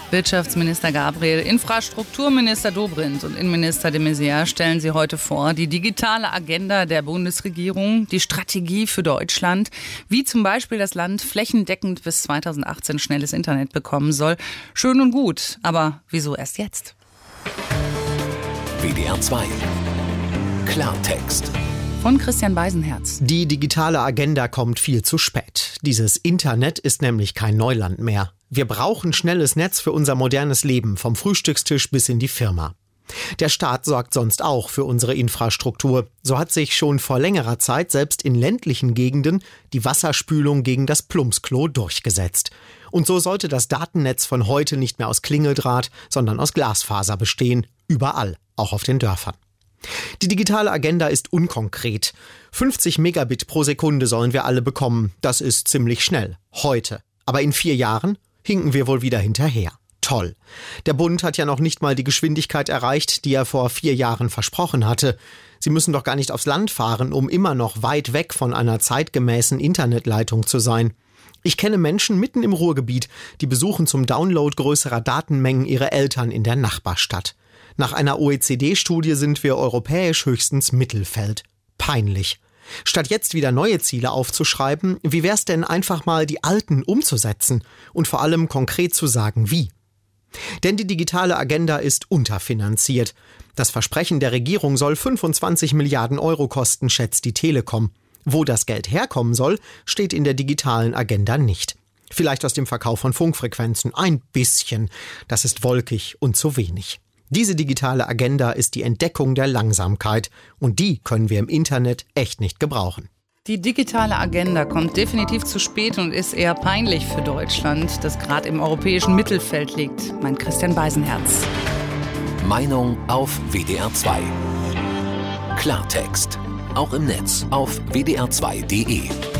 Wirtschaftsminister Gabriel, Infrastrukturminister Dobrindt und Innenminister de Maizière stellen Sie heute vor, die digitale Agenda der Bundesregierung, die Strategie für Deutschland, wie zum Beispiel das Land flächendeckend bis 2018 schnelles Internet bekommen soll. Schön und gut, aber wieso erst jetzt? WDR 2 Klartext Von Christian Beisenherz. Die digitale Agenda kommt viel zu spät. Dieses Internet ist nämlich kein Neuland mehr. Wir brauchen schnelles Netz für unser modernes Leben, vom Frühstückstisch bis in die Firma. Der Staat sorgt sonst auch für unsere Infrastruktur. So hat sich schon vor längerer Zeit selbst in ländlichen Gegenden die Wasserspülung gegen das Plumpsklo durchgesetzt. Und so sollte das Datennetz von heute nicht mehr aus Klingeldraht, sondern aus Glasfaser bestehen. Überall, auch auf den Dörfern. Die digitale Agenda ist unkonkret. 50 Megabit pro Sekunde sollen wir alle bekommen. Das ist ziemlich schnell. Heute. Aber in 4 Jahren hinken wir wohl wieder hinterher. Toll. Der Bund hat ja noch nicht mal die Geschwindigkeit erreicht, die er vor 4 Jahren versprochen hatte. Sie müssen doch gar nicht aufs Land fahren, um immer noch weit weg von einer zeitgemäßen Internetleitung zu sein. Ich kenne Menschen mitten im Ruhrgebiet, die besuchen zum Download größerer Datenmengen ihre Eltern in der Nachbarstadt. Nach einer OECD-Studie sind wir europäisch höchstens Mittelfeld. Peinlich. Statt jetzt wieder neue Ziele aufzuschreiben, wie wär's denn einfach mal die alten umzusetzen und vor allem konkret zu sagen, wie? Denn die digitale Agenda ist unterfinanziert. Das Versprechen der Regierung soll 25 Milliarden Euro kosten, schätzt die Telekom. Wo das Geld herkommen soll, steht in der digitalen Agenda nicht. Vielleicht aus dem Verkauf von Funkfrequenzen. Ein bisschen. Das ist wolkig und zu wenig. Diese digitale Agenda ist die Entdeckung der Langsamkeit. Und die können wir im Internet echt nicht gebrauchen. Die digitale Agenda kommt definitiv zu spät und ist eher peinlich für Deutschland, das gerade im europäischen Mittelfeld liegt, meint Christian Beisenherz. Meinung auf WDR 2 Klartext. Auch im Netz auf wdr2.de.